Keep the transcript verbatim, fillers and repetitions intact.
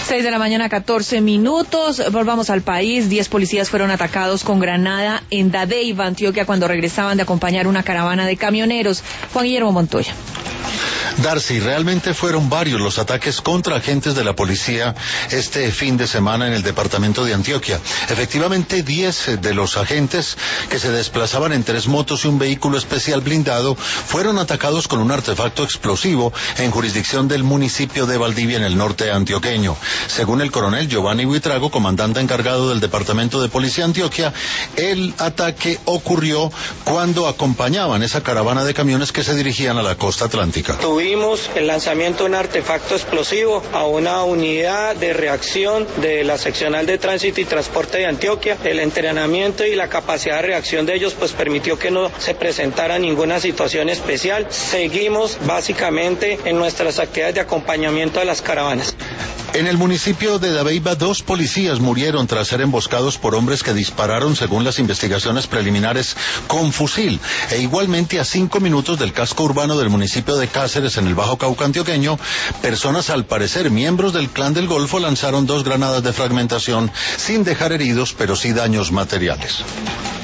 Seis de la mañana, catorce minutos. Volvamos al país. Diez policías fueron atacados con granada en Dadeiva, Antioquia, cuando regresaban de acompañar una caravana de camioneros. Juan Guillermo Montoya. Darcy, realmente fueron varios los ataques contra agentes de la policía este fin de semana en el departamento de Antioquia. Efectivamente, diez de los agentes que se desplazaban en tres motos y un vehículo especial blindado fueron atacados con un artefacto explosivo en jurisdicción del municipio de Valdivia, en el norte antioqueño. Según el coronel Giovanni Buitrago, comandante encargado del departamento de policía Antioquia, el ataque ocurrió cuando acompañaban esa caravana de camiones que se dirigían a la costa atlántica. Tuvimos el lanzamiento de un artefacto explosivo a una unidad de reacción de la seccional de tránsito y transporte de Antioquia. El entrenamiento y la capacidad de reacción de ellos pues permitió que no se presentara ninguna situación especial. Seguimos básicamente en nuestras actividades de acompañamiento de las caravanas. En el municipio de Dabeiba, dos policías murieron tras ser emboscados por hombres que dispararon, según las investigaciones preliminares, con fusil. E igualmente, a cinco minutos del casco urbano del municipio de Cáceres, en el Bajo Cauca antioqueño, personas, al parecer miembros del Clan del Golfo, lanzaron dos granadas de fragmentación sin dejar heridos, pero sí daños materiales.